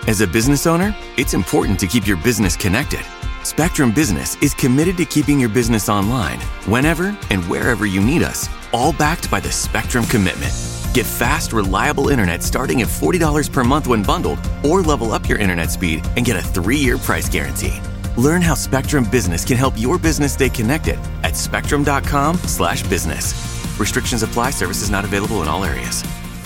As a business owner, it's important to keep your business connected. Spectrum Business is committed to keeping your business online whenever and wherever you need us, all backed by the Spectrum Commitment. Get fast, reliable internet starting at $40 per month when bundled, or level up your internet speed and get a 3-year price guarantee. Learn how Spectrum Business can help your business stay connected at spectrum.com/business. Restrictions apply. Services not available in all areas.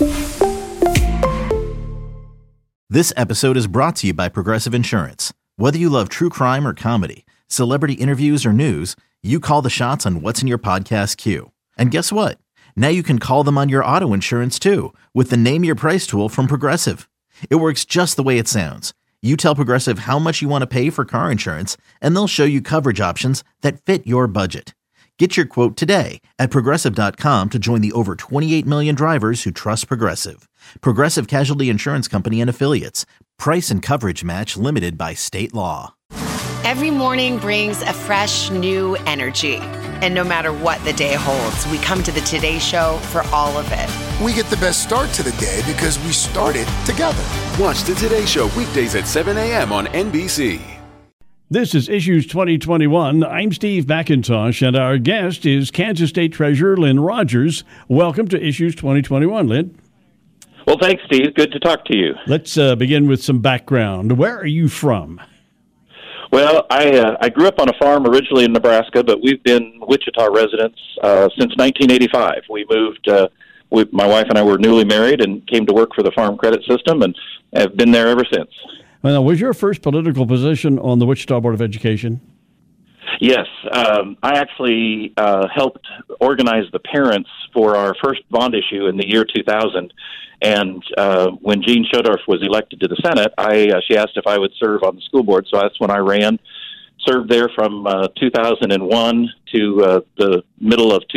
This episode is brought to you by Progressive Insurance. Whether you love true crime or comedy, celebrity interviews or news, you call the shots on what's in your podcast queue. And guess what? Now you can call them on your auto insurance too with the Name Your Price tool from Progressive. It works just the way it sounds. You tell Progressive how much you want to pay for car insurance, and they'll show you coverage options that fit your budget. Get your quote today at Progressive.com to join the over 28 million drivers who trust Progressive. Progressive Casualty Insurance Company and Affiliates. Price and coverage match limited by state law. Every morning brings a fresh, new energy. And no matter what the day holds, we come to the Today Show for all of it. We get the best start to the day because we started together. Watch the Today Show weekdays at 7 a.m. on NBC. This is Issues 2021. I'm Steve McIntosh, and our guest is Kansas State Treasurer Lynn Rogers. Welcome to Issues 2021, Lynn. Well, thanks, Steve. Good to talk to you. Let's begin with some background. Where are you from? Well, I grew up on a farm originally in Nebraska, but we've been Wichita residents since 1985. We moved, my wife and I were newly married and came to work for the Farm Credit System and have been there ever since. Well, was your first political position on the Wichita Board of Education? Yes. I actually helped organize the parents for our first bond issue in the year 2000. And when Jean Schodorf was elected to the Senate, she asked if I would serve on the school board. So that's when I ran, served there from 2001 to the middle of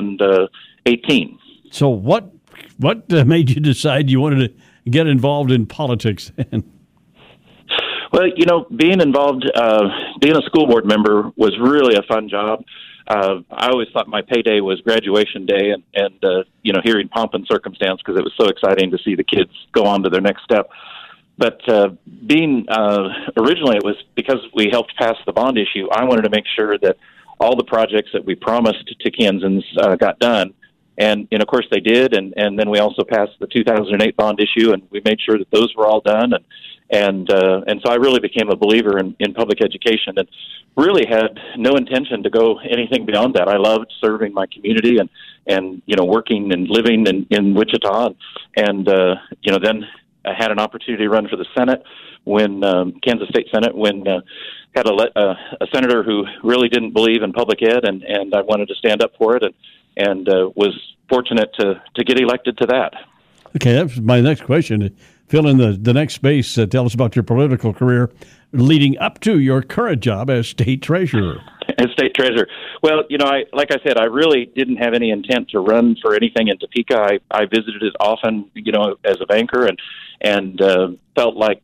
2018. So what made you decide you wanted to get involved in politics then? Well, being involved, being a school board member was really a fun job. I always thought my payday was graduation day and hearing pomp and circumstance because it was so exciting to see the kids go on to their next step. But originally it was because we helped pass the bond issue, I wanted to make sure that all the projects that we promised to Kansans got done. And of course they did. And then we also passed the 2008 bond issue, and we made sure that those were all done. And so I really became a believer in public education and really had no intention to go anything beyond that. I loved serving my community and working and living in Wichita. And then I had an opportunity to run for the Senate when Kansas State Senate when had a senator who really didn't believe in public ed, and I wanted to stand up for it and was fortunate to get elected to that. Okay, that's my next question. Fill in the next space. Tell us about your political career leading up to your current job as state treasurer. As state treasurer. Well, like I said, I really didn't have any intent to run for anything in Topeka. I visited it often, as a banker and felt like,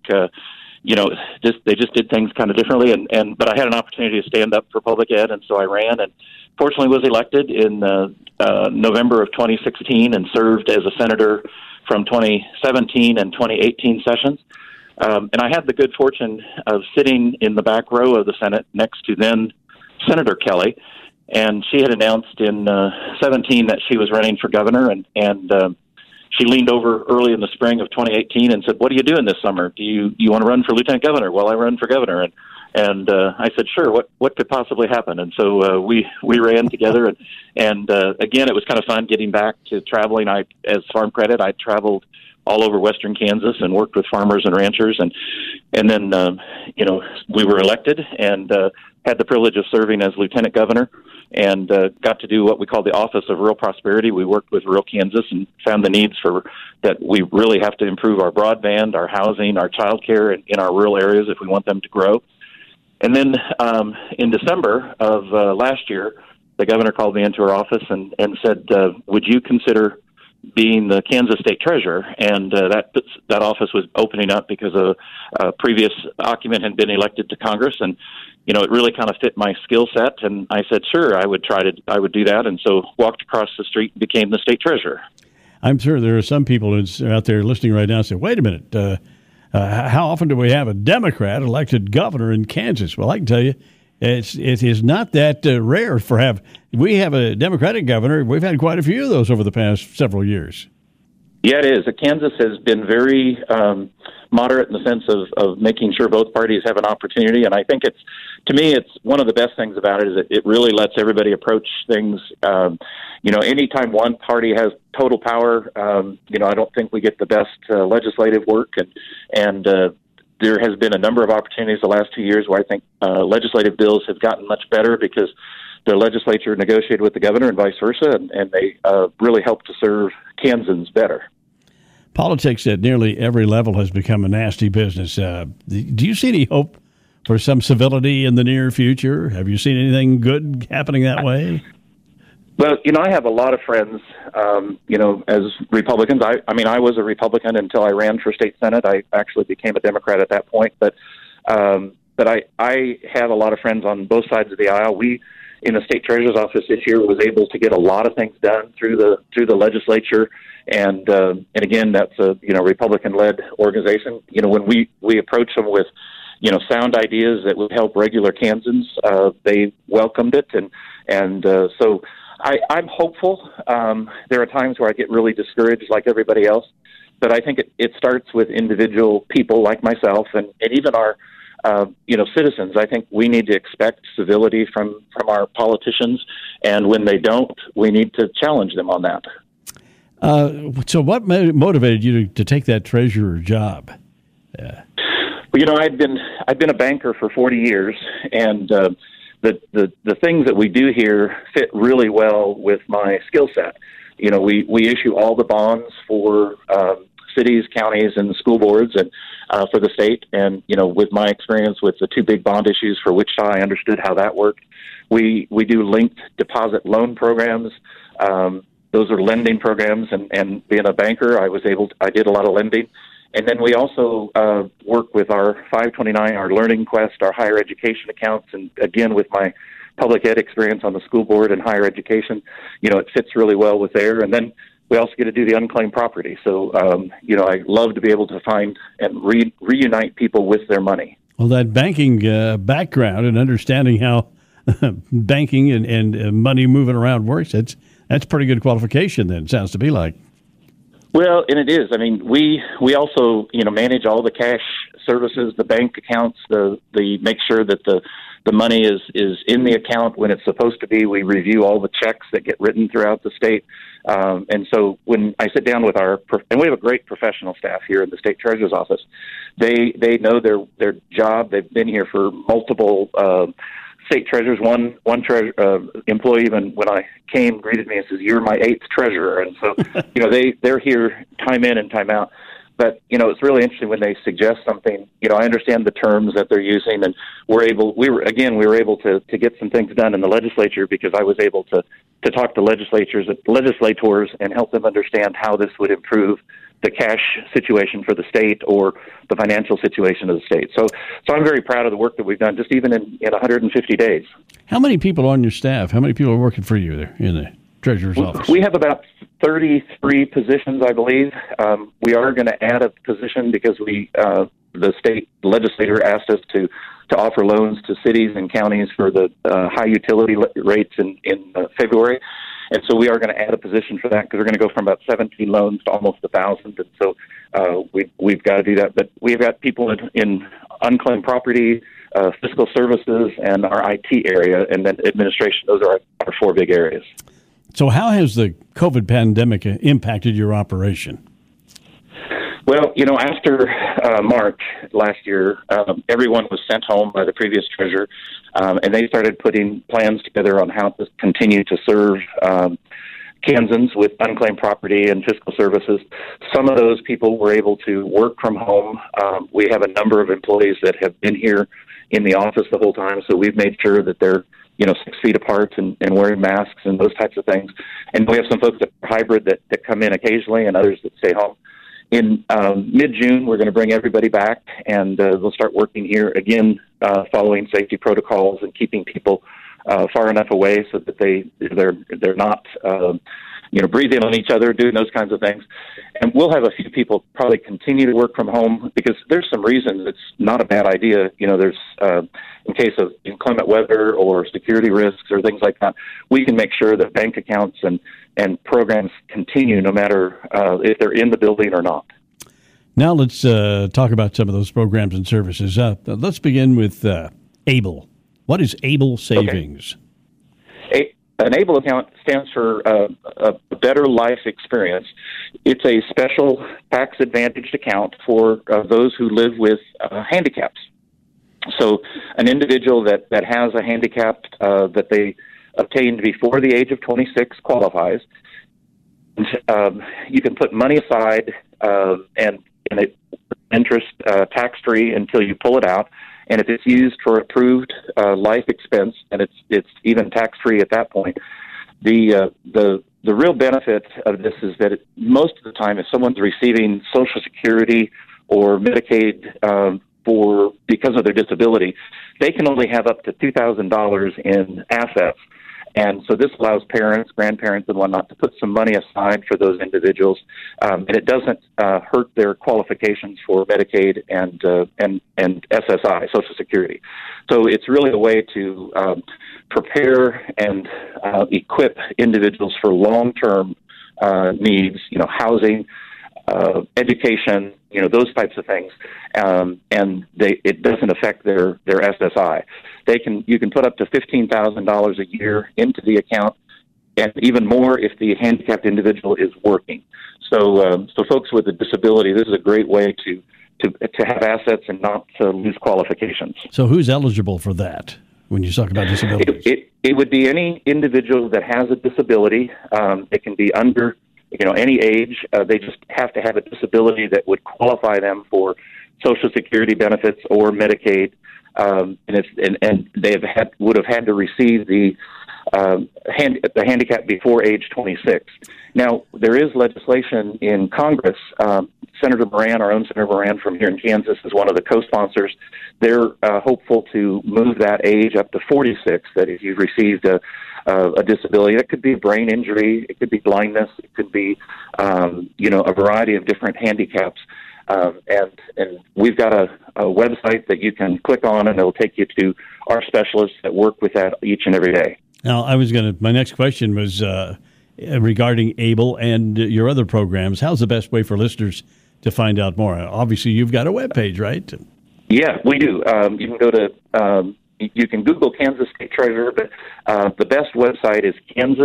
they just did things kind of differently. But I had an opportunity to stand up for public ed, and so I ran and fortunately was elected in November of 2016 and served as a senator from 2017 and 2018 sessions. And I had the good fortune of sitting in the back row of the Senate next to then Senator Kelly. And she had announced in 17 that she was running for governor. And she leaned over early in the spring of 2018 and said, "What are you doing this summer? Do you want to run for lieutenant governor?" "Well, I run for governor." And I said, "Sure. What could possibly happen?" And so we ran together. And again, it was kind of fun getting back to traveling. As Farm Credit, I traveled all over western Kansas and worked with farmers and ranchers. And then we were elected and had the privilege of serving as lieutenant governor and got to do what we call the Office of Rural Prosperity. We worked with rural Kansas and found the needs that we really have to improve our broadband, our housing, our child care in our rural areas if we want them to grow. And then in December of last year, the governor called me into her office and said, "Would you consider being the Kansas State Treasurer?" And that office was opening up because a previous occupant had been elected to Congress, and it really kind of fit my skill set. And I said, "Sure, I would do that." And so walked across the street and became the state treasurer. I'm sure there are some people out there listening right now and say, "Wait a minute, how often do we have a Democrat elected governor in Kansas? Well, I can tell you, it is not that rare we have a Democratic governor. We've had quite a few of those over the past several years. Yeah, it is. Kansas has been very moderate in the sense of making sure both parties have an opportunity. And I think to me, it's one of the best things about it is that it really lets everybody approach things. Anytime one party has total power, I don't think we get the best legislative work. And there has been a number of opportunities the last 2 years where I think legislative bills have gotten much better because the legislature negotiated with the governor and vice versa, and they really helped to serve Kansans better. Politics at nearly every level has become a nasty business. Do you see any hope for some civility in the near future? Have you seen anything good happening that way? Well, I have a lot of friends, as Republicans. I was a Republican until I ran for state Senate. I actually became a Democrat at that point. But I have a lot of friends on both sides of the aisle. We, in the state treasurer's office this year, was able to get a lot of things done through the legislature. And again, that's a, Republican-led organization. When we approach them with, sound ideas that would help regular Kansans, they welcomed it. And so I'm hopeful. There are times where I get really discouraged like everybody else, but I think it starts with individual people like myself and even our, citizens. I think we need to expect civility from our politicians, and when they don't, we need to challenge them on that. So what motivated you to take that treasurer job? Well, I've been a banker for 40 years, and the things that we do here fit really well with my skill set. We issue all the bonds for cities, counties, and the school boards, and for the state. And with my experience with the two big bond issues for Wichita, I understood how that worked. We do linked deposit loan programs. Those are lending programs, and being a banker, I did a lot of lending. And then we also work with our 529, our Learning Quest, our higher education accounts, and again, with my public ed experience on the school board and higher education, it fits really well with there. And then we also get to do the unclaimed property. So, I love to be able to find and reunite people with their money. Well, that banking background and understanding how banking and money moving around works, that's pretty good qualification then, it sounds to be like. Well, and it is. I mean, we also, manage all the cash services, the bank accounts, the make sure that the money is in the account when it's supposed to be. We review all the checks that get written throughout the state. And so when I sit down with and we have a great professional staff here in the state treasurer's office, they know their job. They've been here for multiple state treasurers. One employee, even when I came, greeted me and says, "You're my 8th treasurer." And so, they're here time in and time out. But, it's really interesting when they suggest something. I understand the terms that they're using, and we were able to get some things done in the legislature because I was able to talk to legislators and help them understand how this would improve the cash situation for the state or the financial situation of the state. So I'm very proud of the work that we've done, just even in 150 days. How many people on your staff? How many people are working for you there in the treasurer's office? We have about 33 positions, I believe. We are going to add a position because the state legislature asked us to offer loans to cities and counties for the high utility rates in February. And so we are going to add a position for that because we're going to go from about 17 loans to almost 1,000. And so we've got to do that. But we've got people in unclaimed property, fiscal services, and our IT area, and then administration. Those are our 4 big areas. So how has the COVID pandemic impacted your operation? Well, after March last year, everyone was sent home by the previous treasurer, and they started putting plans together on how to continue to serve Kansans with unclaimed property and fiscal services. Some of those people were able to work from home. We have a number of employees that have been here in the office the whole time, so we've made sure that they're 6 feet apart and wearing masks and those types of things. And we have some folks that are hybrid that come in occasionally and others that stay home. In mid-June, we're going to bring everybody back, and they'll start working here again, following safety protocols and keeping people far enough away so that they're not breathing on each other, doing those kinds of things. And we'll have a few people probably continue to work from home because there's some reasons it's not a bad idea. There's in case of inclement weather or security risks or things like that, we can make sure that bank accounts and programs continue no matter if they're in the building or not. Now let's talk about some of those programs and services. Let's begin with ABLE. What is ABLE Savings? Okay. An ABLE account stands for a Better Life Experience. It's a special tax-advantaged account for those who live with handicaps. So an individual that has a handicap that they obtained before the age of 26 qualifies. You can put money aside and it interest tax-free until you pull it out. And if it's used for approved life expense, and it's even tax-free at that point, the real benefit of this is that most of the time, if someone's receiving Social Security or Medicaid because of their disability, they can only have up to $2,000 in assets. And so this allows parents, grandparents, and whatnot to put some money aside for those individuals, and it doesn't hurt their qualifications for Medicaid and SSI, Social Security. So it's really a way to prepare and equip individuals for long-term needs, housing, education, those types of things, and it doesn't affect their SSI. You can put up to $15,000 a year into the account, and even more if the handicapped individual is working. So folks with a disability, this is a great way to have assets and not to lose qualifications. So who's eligible for that when you talk about disabilities? It would be any individual that has a disability. It can be under any age. They just have to have a disability that would qualify them for Social Security benefits or Medicaid, and they would have had to receive the handicap before age 26. Now, there is legislation in Congress. Senator Moran, our own Senator Moran from here in Kansas, is one of the co-sponsors. They're hopeful to move that age up to 46, that if you've received a disability. It could be a brain injury, it could be blindness, it could be, a variety of different handicaps. And we've got a website that you can click on, and it'll take you to our specialists that work with that each and every day. Now, my next question was regarding ABLE and your other programs. How's the best way for listeners to find out more? Obviously, you've got a webpage, right? Yeah, we do. You can go to you can Google Kansas State Treasurer, but the best website is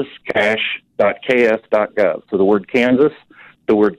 kansascash.ks.gov. So the word Kansas, the word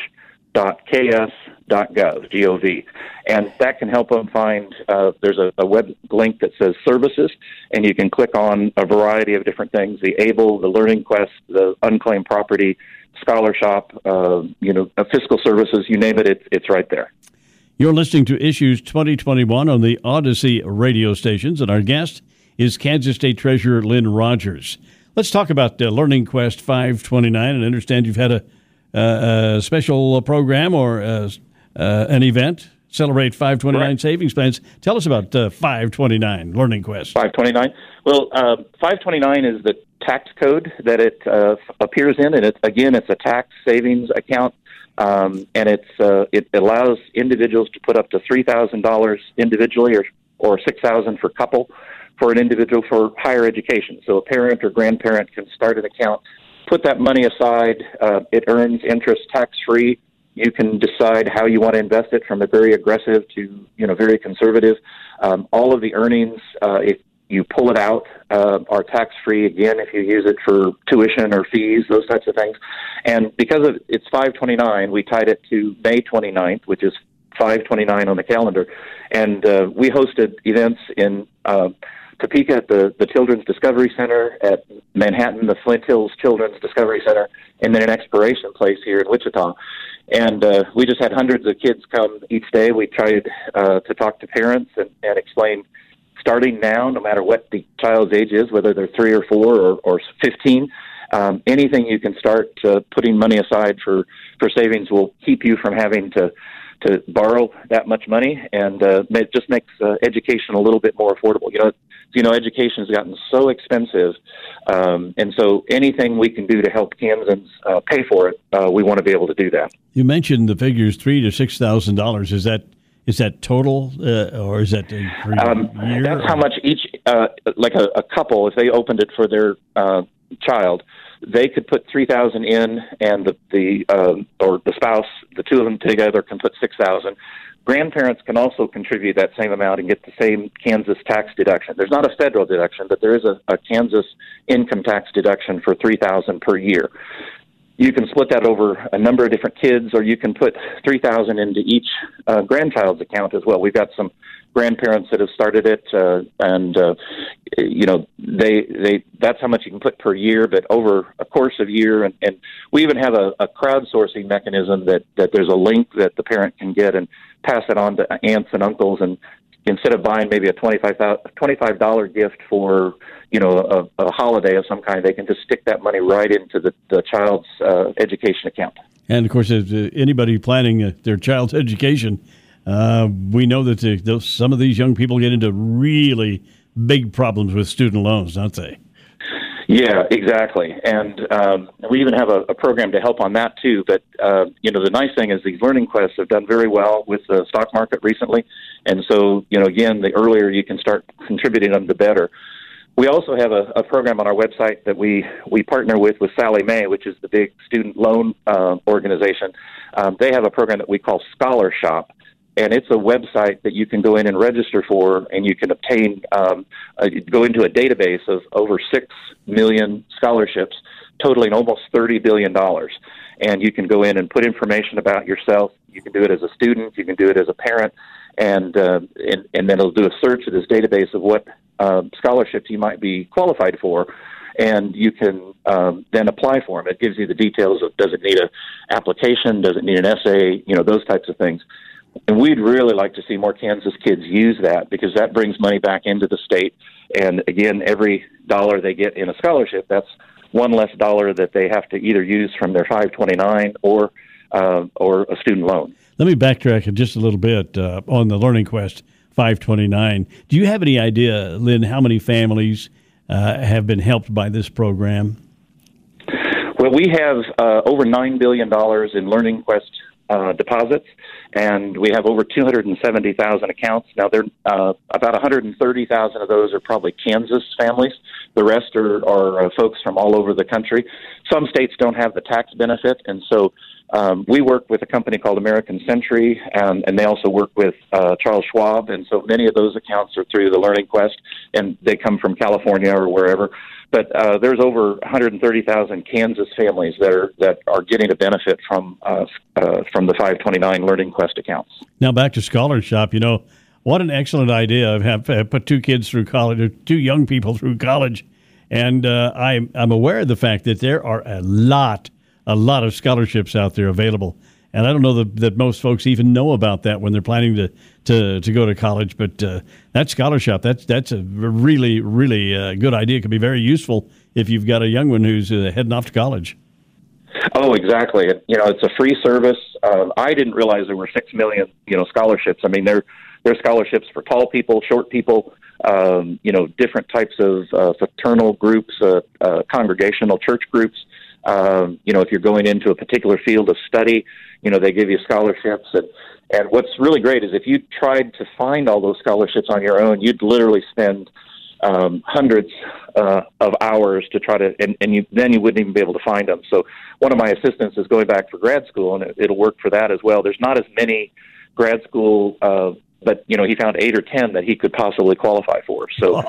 cash.ks.gov, G-O-V. And that can help them find, there's a web link that says services, and you can click on a variety of different things, the ABLE, the Learning Quest, the Unclaimed Property, Scholar Shop, fiscal services, you name it, it's right there. You're listening to Issues 2021 on the Odyssey radio stations, and our guest is Kansas State Treasurer Lynn Rogers. Let's talk about Learning Quest 529. And I understand you've had a special program or an event, Celebrate 529 Correct. Savings Plans. Tell us about 529, Learning Quest. 529? Well, 529 is the tax code that it appears in, and it's a tax savings account. And it allows individuals to put up to $3,000 individually or $6,000 for couple for an individual for higher education. So a parent or grandparent can start an account, put that money aside. It earns interest tax-free. You can decide how you want to invest it, from a very aggressive to very conservative. All of the earnings, if you pull it out, are tax-free, again, if you use it for tuition or fees, those types of things. And because it's 529, we tied it to May 29th, which is 529 on the calendar. And we hosted events in Topeka at the Children's Discovery Center, at Manhattan, the Flint Hills Children's Discovery Center, and then an Exploration Place here in Wichita. And we just had hundreds of kids come each day. We tried to talk to parents and explain, starting now, no matter what the child's age is, whether they're 3 or 4 or 15, anything you can start putting money aside for savings will keep you from having to to borrow that much money, and it just makes education a little bit more affordable. Education has gotten so expensive, and so anything we can do to help Kansans pay for it, we want to be able to do that. You mentioned the figures $3,000 to $6,000. Is that total, or is that per year? That's how much each, like a couple, if they opened it for their child, they could put $3,000 in, and the spouse, the two of them together, can put $6,000. Grandparents can also contribute that same amount and get the same Kansas tax deduction. There's not a federal deduction, but there is a Kansas income tax deduction for $3,000 per year. You can split that over a number of different kids, or you can put $3,000 into each grandchild's account as well. We've got some grandparents that have started it, and that's how much you can put per year. But over a course of year, and we even have a crowdsourcing mechanism that there's a link that the parent can get and pass it on to aunts and uncles, and instead of buying maybe a $25 gift for a holiday of some kind, they can just stick that money right into the child's education account. And of course, if anybody planning their child's education, we know that some of these young people get into really big problems with student loans, don't they? Yeah, exactly. And we even have a program to help on that, too. But, the nice thing is these learning quests have done very well with the stock market recently. And so, again, the earlier you can start contributing them, the better. We also have a program on our website that we partner with Sallie Mae, which is the big student loan organization. They have a program that we call Scholar Shop. And it's a website that you can go in and register for, and you can obtain, go into a database of over 6 million scholarships, totaling almost $30 billion. And you can go in and put information about yourself. You can do it as a student. You can do it as a parent. And then it'll do a search of this database of what scholarships you might be qualified for. And you can then apply for them. It gives you the details of, does it need an application? Does it need an essay? Those types of things. And we'd really like to see more Kansas kids use that, because that brings money back into the state. And again, every dollar they get in a scholarship, that's one less dollar that they have to either use from their 529 or a student loan. Let me backtrack just a little bit on the Learning Quest 529. Do you have any idea, Lynn, how many families have been helped by this program? Well, we have over $9 billion in Learning Quest deposits, and we have over 270,000 accounts. Now, about 130,000 of those are probably Kansas families. The rest are folks from all over the country. Some states don't have the tax benefit, and so we work with a company called American Century, and they also work with Charles Schwab, and so many of those accounts are through the Learning Quest, and they come from California or wherever. But there's over 130,000 Kansas families that are getting a benefit from the 529 Learning Quest accounts. Now back to Scholar Shop. What an excellent idea! I've put two kids through college, or two young people through college, and I'm aware of the fact that there are a lot of scholarships out there available. And I don't know that most folks even know about that when they're planning to go to college. But that scholarship, that's a really, really good idea. It could be very useful if you've got a young one who's heading off to college. Oh, exactly. It's a free service. I didn't realize there were 6 million, scholarships. I mean, there are scholarships for tall people, short people, different types of fraternal groups, congregational church groups. If you're going into a particular field of study, they give you scholarships. And what's really great is if you tried to find all those scholarships on your own, you'd literally spend hundreds of hours to try to, and then you wouldn't even be able to find them. So one of my assistants is going back for grad school, and it'll work for that as well. There's not as many grad school but he found 8 or 10 that he could possibly qualify for. So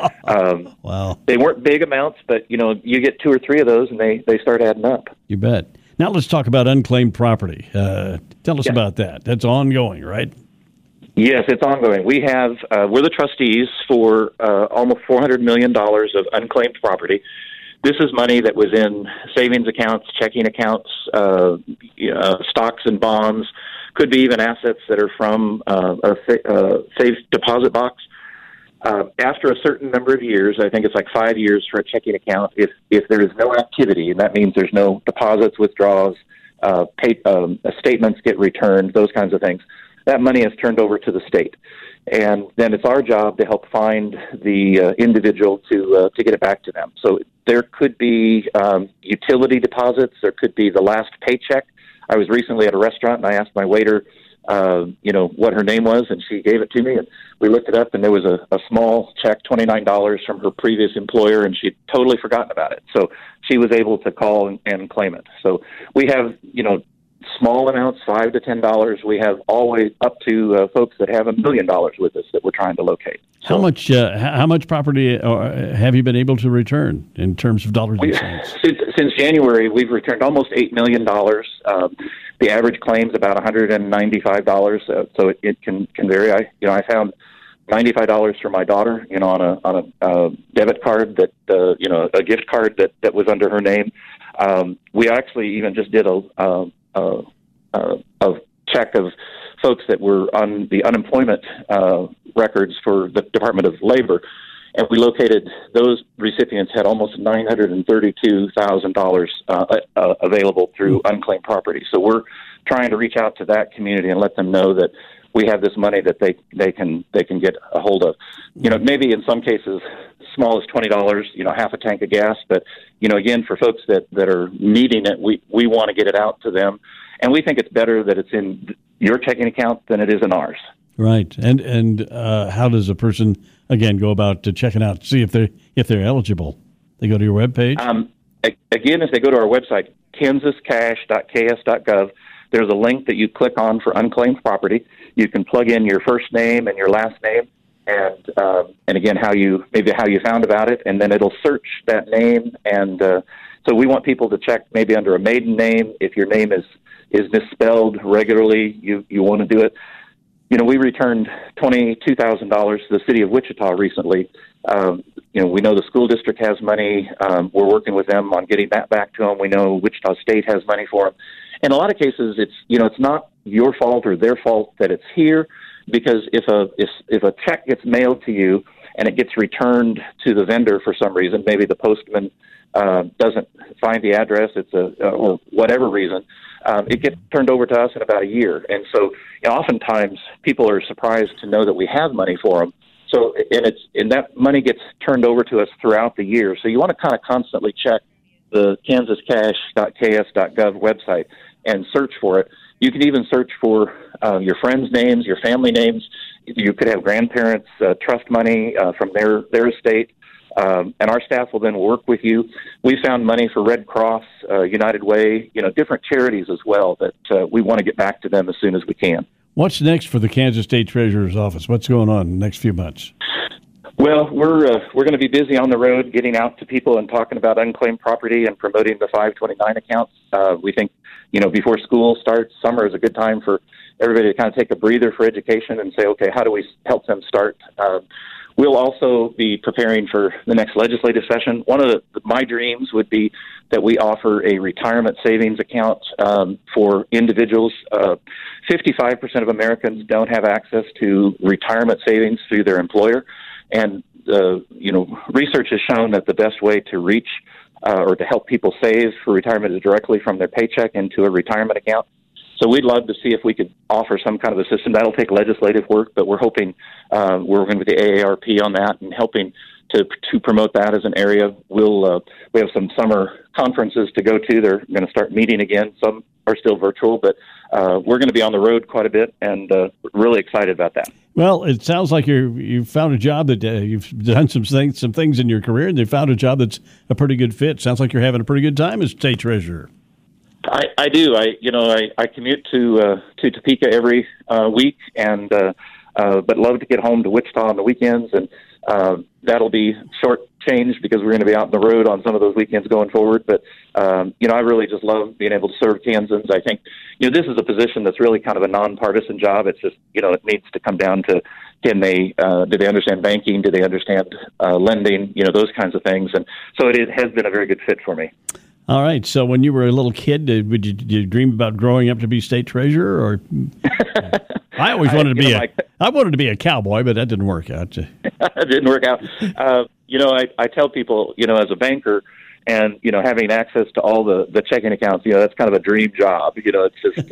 wow. They weren't big amounts, but you get 2 or 3 of those, and they start adding up. You bet. Now let's talk about unclaimed property. Tell us about that. That's ongoing, right? Yes, it's ongoing. We have we're the trustees for almost $400 million of unclaimed property. This is money that was in savings accounts, checking accounts, stocks and bonds. Could be even assets that are from a safe deposit box. After a certain number of years, I think it's like 5 years for a checking account, if there is no activity, and that means there's no deposits, withdrawals, statements get returned, those kinds of things, that money is turned over to the state. And then it's our job to help find the individual to get it back to them. So there could be utility deposits. There could be the last paycheck. I was recently at a restaurant, and I asked my waiter, what her name was, and she gave it to me. And we looked it up, and there was a small check, $29 from her previous employer, and she'd totally forgotten about it. So she was able to call and claim it. So we have, small amounts, $5 to $10. We have always up to folks that have $1 million with us that we're trying to locate. So, how much property have you been able to return in terms of dollars and cents? Since January, we've returned almost $8 million. The average claim is about $195, so it can vary. I found $95 for my daughter, on a debit card that a gift card that was under her name. We actually even just did a check of folks that were on the unemployment records for the Department of Labor, and we located those recipients had almost $932,000 available through unclaimed property. So we're trying to reach out to that community and let them know that we have this money that they can get a hold of. Maybe in some cases small as $20, half a tank of gas. But, again, for folks that are needing it, we want to get it out to them. And we think it's better that it's in your checking account than it is in ours. Right. And how does a person, again, go about checking out, see if they're eligible? They go to your webpage? Again, if they go to our website, kansascash.ks.gov, there's a link that you click on for unclaimed property. You can plug in your first name and your last name, and again how you found about it, and then it'll search that name. And so we want people to check maybe under a maiden name. If your name is misspelled regularly, you want to do it. We returned $22,000 to the city of Wichita recently. We know the school district has money. We're working with them on getting that back to them. We know Wichita State has money for them. In a lot of cases, it's not your fault or their fault that it's here, because if a check gets mailed to you and it gets returned to the vendor for some reason, maybe the postman doesn't find the address, or whatever reason, it gets turned over to us in about a year. And so oftentimes people are surprised to know that we have money for them. So and that money gets turned over to us throughout the year. So you want to kind of constantly check the kansascash.ks.gov website and search for it. You can even search for your friends' names, your family names. You could have grandparents trust money from their estate, and our staff will then work with you. We found money for Red Cross, United Way, different charities as well that we want to get back to them as soon as we can. What's next for the Kansas State Treasurer's Office? What's going on in the next few months? Well, we're going to be busy on the road, getting out to people and talking about unclaimed property and promoting the 529 accounts. We think, before school starts, summer is a good time for everybody to kind of take a breather for education and say, okay, how do we help them start? We'll also be preparing for the next legislative session. One of my dreams would be that we offer a retirement savings account for individuals. 55% of Americans don't have access to retirement savings through their employer. And, research has shown that the best way to reach or to help people save for retirement is directly from their paycheck into a retirement account. So we'd love to see if we could offer some kind of a system. That'll take legislative work, but we're hoping we're working with the AARP on that and helping to promote that as an area. We have some summer conferences to go to. They're going to start meeting again. Some are still virtual, but we're going to be on the road quite a bit, and really excited about that. Well, it sounds like you've found a job that you've done some things in your career, and you found a job that's a pretty good fit. Sounds like you're having a pretty good time as state treasurer. I do. I commute to Topeka every week, and but love to get home to Wichita on the weekends, and that'll be short change because we're going to be out on the road on some of those weekends going forward. But I really just love being able to serve Kansans. I think this is a position that's really kind of a nonpartisan job. It's just it needs to come down to do they understand banking? Do they understand lending? Those kinds of things, and so it has been a very good fit for me. All right. So when you were a little kid, did you dream about growing up to be state treasurer? Or I always wanted to be I wanted to be a cowboy, but that didn't work out. It didn't work out. I tell people, as a banker, and having access to all the checking accounts, that's kind of a dream job. It's just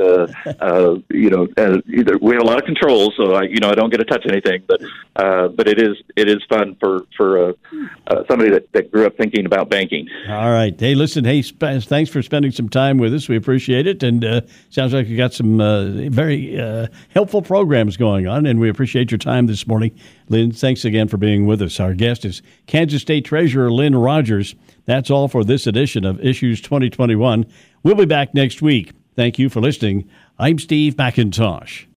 we have a lot of controls, so I don't get to touch anything, but it is fun for somebody that grew up thinking about banking. All right. Hey, listen. Hey, thanks for spending some time with us. We appreciate it, and sounds like you got some very helpful programs going on, and we appreciate your time this morning. Lynn, thanks again for being with us. Our guest is Kansas State Treasurer Lynn Rogers. That's all for this edition of Issues 2021. We'll be back next week. Thank you for listening. I'm Steve McIntosh.